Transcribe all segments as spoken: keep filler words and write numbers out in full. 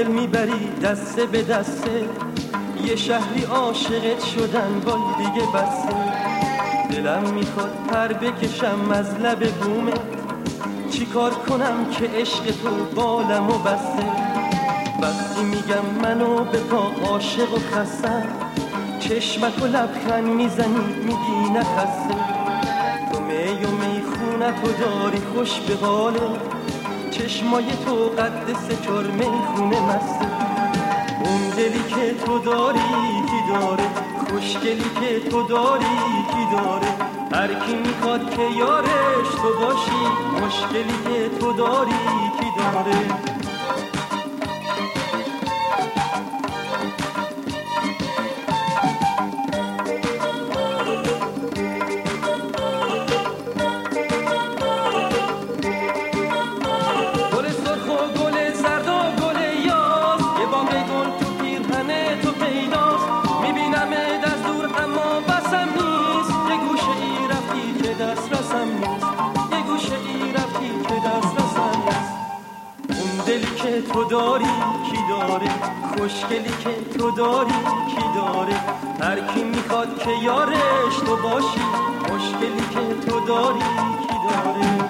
دل میبری دسته به دسته، یه شهری عاشقت شدن وای دیگه بسه. دلم میخواد پر بکشم از لب بومه، چی کار کنم که عشق تو بالمو بسته. وقتی میگم منو به پا عاشق و خستم، چشمک و لبخند میزنی میگی نخسته. تو می و میخونت و داری خوش به قاله، چشمای تو قد سکر میخونه مسته. اون دلی که تو داری کی داره، خوشگلی که تو داری کی داره. هر کی میخواد که یارش تو باشی، مشکلی که تو داری کی داره. که تو داری کی داره، خوشگلی که تو داری کی داره. هر کی میخواد که یارش تو باشی، مشکلی که تو داری کی داره.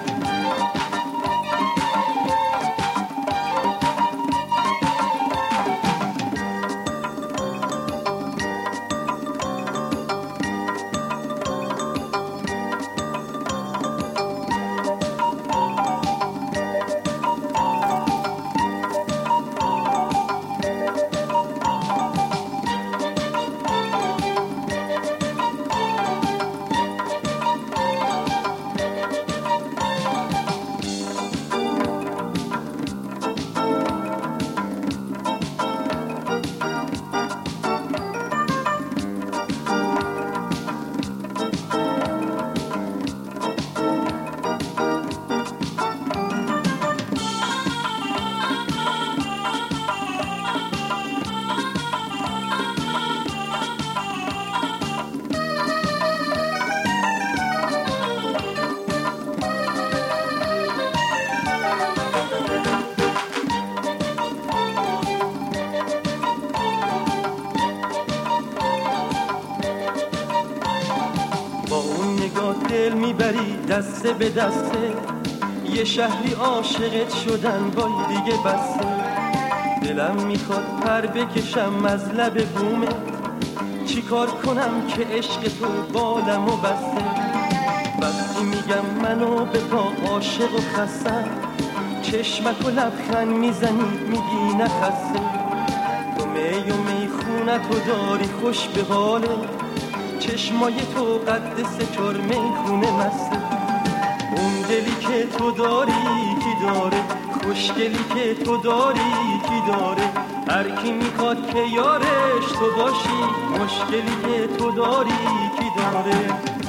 دل میبری دسته به دسته، یه شهری عاشقت شدن وای دیگه بسته. دلم میخواد پر بکشم از لب بومه، چی کار کنم که عشق تو بالمو بسته. وقتی میگم منو به پا عاشق و خستم، چشمک و لبخند میزنی میگی نخسته. تو می و میخونت و داری خوش به حاله، چشمای تو قد سکر میخونه مسته. اون دلی که تو داری کی داره، خوشگلی که تو داری کی داره. هر کی میخواد که یارش تو باشی، مشکلی که تو داری کی داره.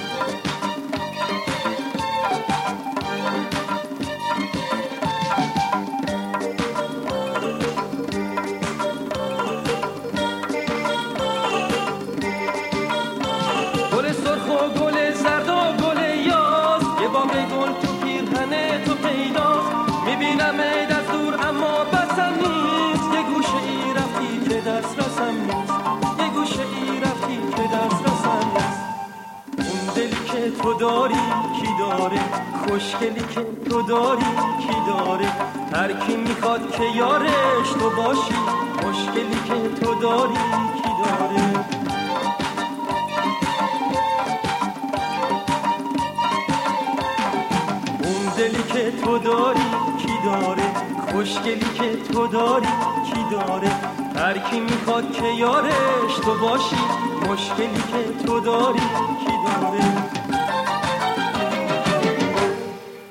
میبینمت از دور اما بسم نیست، یه گوشه ای رفتی که دست رسم نیست، یه گوشه ای رفتی که دست رسم نیست. اون دلی که تو داری کی داره، خوشگلی که تو داری کی داره. هر کی میخواد که یارش تو باشی، مشکلی که تو داری کی داره. اون دلی که تو داری کی داره، خوشگلی که تو داری کی داره. هر کی میخواد که یارش تو باشی، مشکلی که تو داری کی داره.